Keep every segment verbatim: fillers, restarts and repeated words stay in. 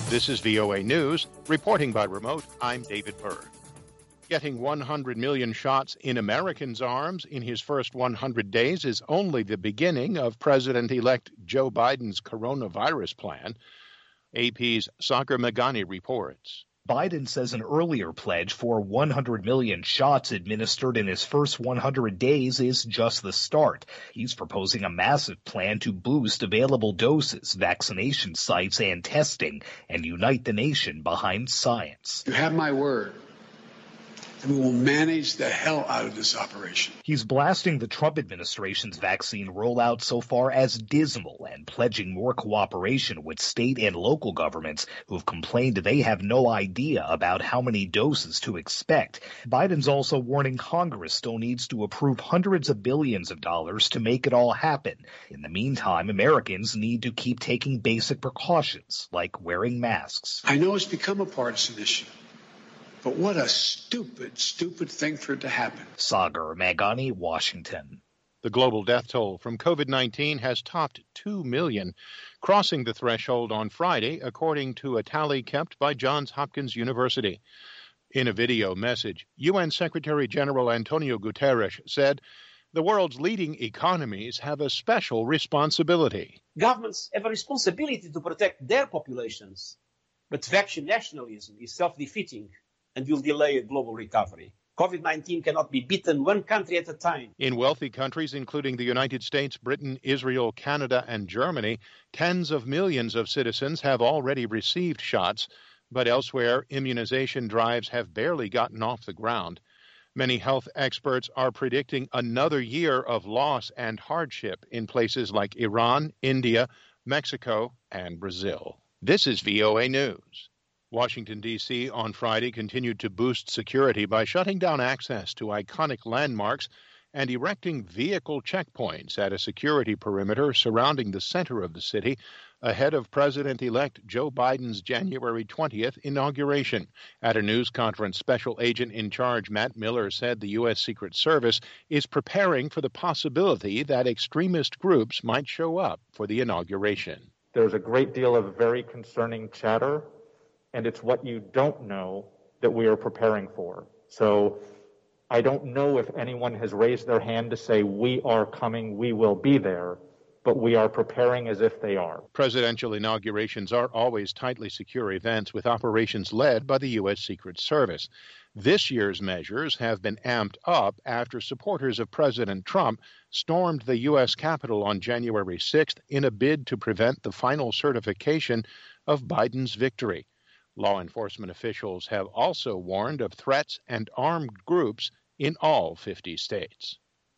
This is V O A News. Reporting by remote, I'm David Byrd. Getting one hundred million shots in Americans' arms in his first one hundred days is only the beginning of President-elect Joe Biden's coronavirus plan. A P's Sagar Meghani reports. Biden says an earlier pledge for one hundred million shots administered in his first one hundred days is just the start. He's proposing a massive plan to boost available doses, vaccination sites, and testing, and unite the nation behind science. You have my word. And we will manage the hell out of this operation. He's blasting the Trump administration's vaccine rollout so far as dismal and pledging more cooperation with state and local governments who've complained they have no idea about how many doses to expect. Biden's also warning Congress still needs to approve hundreds of billions of dollars to make it all happen. In the meantime, Americans need to keep taking basic precautions like wearing masks. I know it's become a partisan issue. But what a stupid, stupid thing for it to happen. Sagar Meghani, Washington. The global death toll from COVID nineteen has topped two million, crossing the threshold on Friday, according to a tally kept by Johns Hopkins University. In a video message, U N Secretary General Antonio Guterres said, "The world's leading economies have a special responsibility." Governments have a responsibility to protect their populations, but vaccine nationalism is self-defeating and will delay a global recovery. COVID nineteen cannot be beaten one country at a time. In wealthy countries, including the United States, Britain, Israel, Canada, and Germany, tens of millions of citizens have already received shots, but elsewhere, immunization drives have barely gotten off the ground. Many health experts are predicting another year of loss and hardship in places like Iran, India, Mexico, and Brazil. This is V O A News. Washington, D C on Friday continued to boost security by shutting down access to iconic landmarks and erecting vehicle checkpoints at a security perimeter surrounding the center of the city ahead of President-elect Joe Biden's January twentieth inauguration. At a news conference, Special Agent in Charge Matt Miller said the U S Secret Service is preparing for the possibility that extremist groups might show up for the inauguration. There's a great deal of very concerning chatter, and it's what you don't know that we are preparing for. So I don't know if anyone has raised their hand to say, we are coming, we will be there, but we are preparing as if they are. Presidential inaugurations are always tightly secure events with operations led by the U S Secret Service. This year's measures have been amped up after supporters of President Trump stormed the U S Capitol on January sixth in a bid to prevent the final certification of Biden's victory. Law enforcement officials have also warned of threats and armed groups in all fifty states.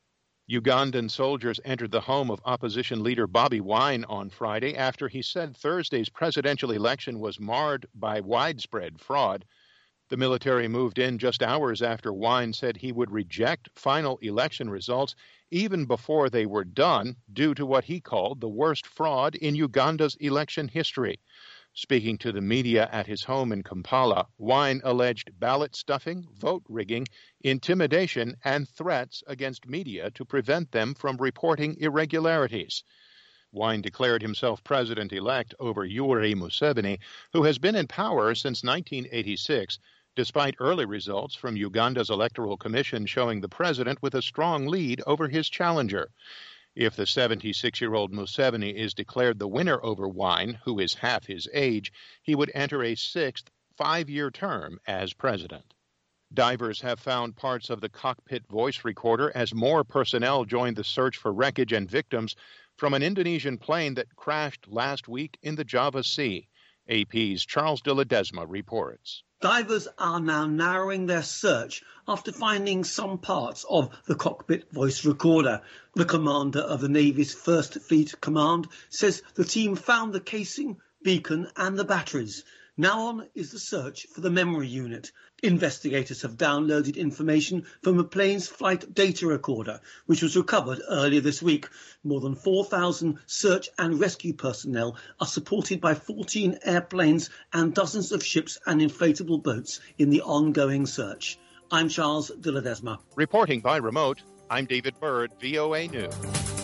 Ugandan soldiers entered the home of opposition leader Bobi Wine on Friday after he said Thursday's presidential election was marred by widespread fraud. The military moved in just hours after Wine said he would reject final election results even before they were done due to what he called the worst fraud in Uganda's election history. Speaking to the media at his home in Kampala, Wine alleged ballot stuffing, vote rigging, intimidation, and threats against media to prevent them from reporting irregularities. Wine declared himself president-elect over Yoweri Museveni, who has been in power since nineteen eighty-six, despite early results from Uganda's Electoral Commission showing the president with a strong lead over his challenger. If the seventy-six-year-old Museveni is declared the winner over Wine, who is half his age, he would enter a sixth five-year term as president. Divers have found parts of the cockpit voice recorder as more personnel joined the search for wreckage and victims from an Indonesian plane that crashed last week in the Java Sea. A P's Charles de Ledesma reports. Divers are now narrowing their search after finding some parts of the cockpit voice recorder. The commander of the Navy's First Fleet Command says the team found the casing, beacon and the batteries. Now on is the search for the memory unit. Investigators have downloaded information from the plane's flight data recorder, which was recovered earlier this week. More than four thousand search and rescue personnel are supported by fourteen airplanes and dozens of ships and inflatable boats in the ongoing search. I'm Charles de Ledesma. Reporting by remote, I'm David Byrd, V O A News.